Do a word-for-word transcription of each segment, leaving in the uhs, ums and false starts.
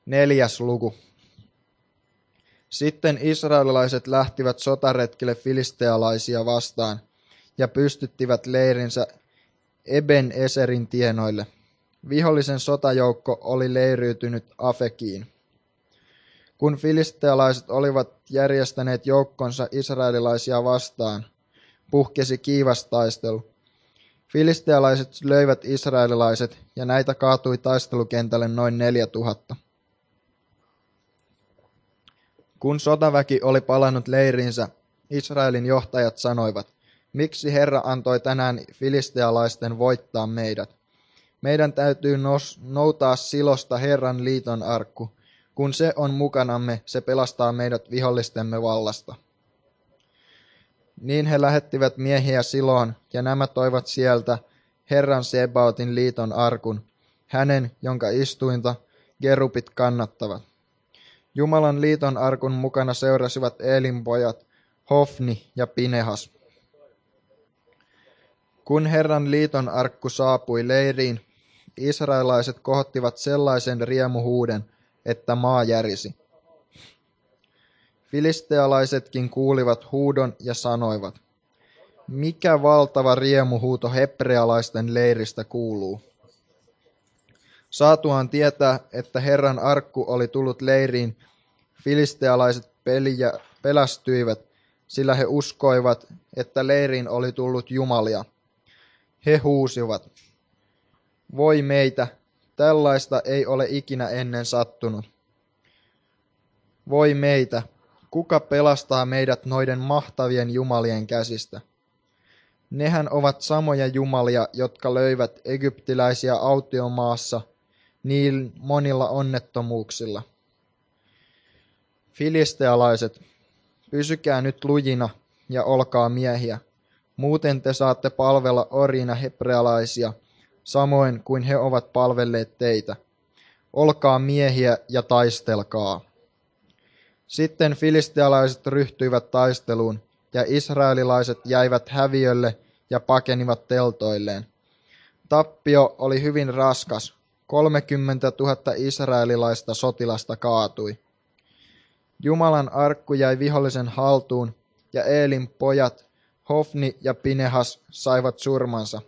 Neljäs luku. Sitten israelilaiset lähtivät sotaretkelle filistealaisia vastaan ja pystyttivät leirinsä Eben Eserin tienoille. Vihollisen sotajoukko oli leiriytynyt Afekiin. Kun filistealaiset olivat järjestäneet joukkonsa israelilaisia vastaan, puhkesi kiivas taistelu. Filistealaiset löivät israelilaiset, ja näitä kaatui taistelukentälle noin neljä tuhatta. Kun sotaväki oli palannut leirinsä, Israelin johtajat sanoivat, miksi Herra antoi tänään filistealaisten voittaa meidät? Meidän täytyy nos, noutaa Silosta Herran liiton arkku. Kun se on mukanamme, se pelastaa meidät vihollistemme vallasta. Niin he lähettivät miehiä Siloon, ja nämä toivat sieltä Herran Sebaotin liiton arkun, hänen, jonka istuinta gerupit kannattavat. Jumalan liiton arkun mukana seurasivat Eelin pojat Hofni ja Pinehas. Kun Herran liiton arkku saapui leiriin, israelaiset kohottivat sellaisen riemuhuuden, että maa järisi. Filistealaisetkin kuulivat huudon ja sanoivat, mikä valtava riemuhuuto hebrealaisten leiristä kuuluu. Saatuaan tietää, että Herran arkku oli tullut leiriin, filistealaiset peliä pelästyivät, sillä he uskoivat, että leiriin oli tullut jumalia. He huusivat, voi meitä, tällaista ei ole ikinä ennen sattunut. Voi meitä, kuka pelastaa meidät noiden mahtavien jumalien käsistä? Nehän ovat samoja jumalia, jotka löivät egyptiläisiä autiomaassa niin monilla onnettomuuksilla. Filistealaiset, pysykää nyt lujina ja olkaa miehiä. Muuten te saatte palvella orjina hebrealaisia, samoin kuin he ovat palvelleet teitä. Olkaa miehiä ja taistelkaa. Sitten filistealaiset ryhtyivät taisteluun, ja israelilaiset jäivät häviölle ja pakenivat teltoilleen. Tappio oli hyvin raskas. kolmekymmentätuhatta israelilaista sotilasta kaatui. Jumalan arkku jäi vihollisen haltuun, ja Eelin pojat Hofni ja Pinehas saivat surmansa.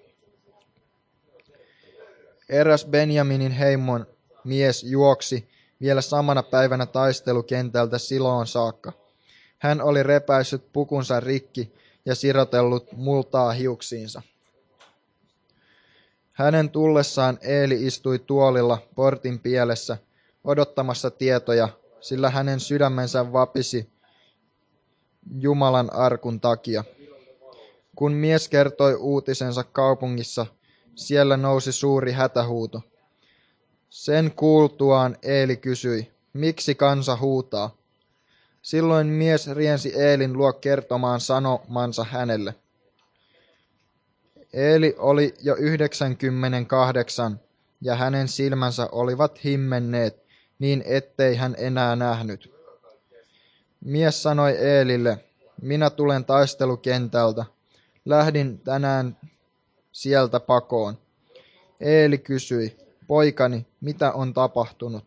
Eräs Benjaminin heimon mies juoksi vielä samana päivänä taistelukentältä Siloon saakka. Hän oli repäissyt pukunsa rikki ja sirotellut multaa hiuksiinsa. Hänen tullessaan Eeli istui tuolilla portin pielessä odottamassa tietoja, sillä hänen sydämensä vapisi Jumalan arkun takia. Kun mies kertoi uutisensa kaupungissa, siellä nousi suuri hätähuuto. Sen kuultuaan Eeli kysyi, miksi kansa huutaa? Silloin mies riensi Eelin luo kertomaan sanomansa hänelle. Eeli oli jo yhdeksänkymmentäkahdeksan, ja hänen silmänsä olivat himmenneet, niin ettei hän enää nähnyt. Mies sanoi Eelille, minä tulen taistelukentältä. Lähdin tänään sieltä pakoon. Eeli kysyi, poikani, mitä on tapahtunut?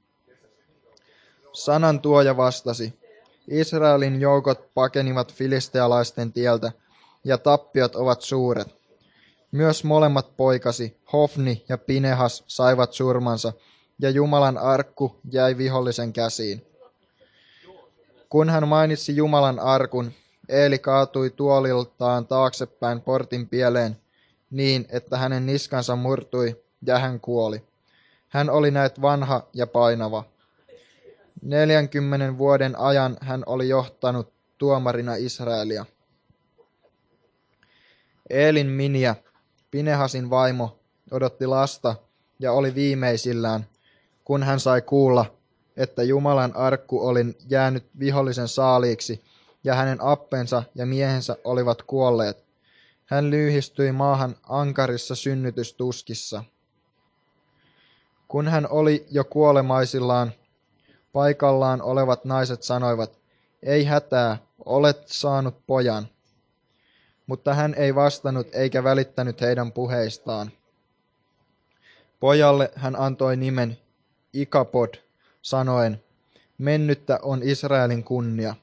Sanan tuoja vastasi, Israelin joukot pakenivat filistealaisten tieltä, ja tappiot ovat suuret. Myös molemmat poikasi, Hofni ja Pinehas, saivat surmansa, ja Jumalan arkku jäi vihollisen käsiin. Kun hän mainitsi Jumalan arkun, Eeli kaatui tuoliltaan taaksepäin portin pieleen niin, että hänen niskansa murtui ja hän kuoli. Hän oli näet vanha ja painava. Neljänkymmenen vuoden ajan hän oli johtanut tuomarina Israelia. Eelin miniä, Pinehasin vaimo, odotti lasta ja oli viimeisillään, kun hän sai kuulla, että Jumalan arkku oli jäänyt vihollisen saaliiksi ja hänen appensa ja miehensä olivat kuolleet. Hän lyhistyi maahan ankarissa synnytystuskissa. Kun hän oli jo kuolemaisillaan, paikallaan olevat naiset sanoivat, ei hätää, olet saanut pojan. Mutta hän ei vastannut eikä välittänyt heidän puheistaan. Pojalle hän antoi nimen Ikapod, sanoen, mennyttä on Israelin kunnia.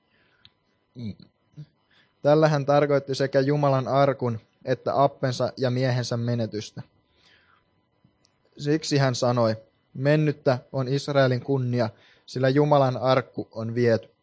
Tällä hän tarkoitti sekä Jumalan arkun että appensa ja miehensä menetystä. Siksi hän sanoi, mennyttä on Israelin kunnia, sillä Jumalan arkku on viety.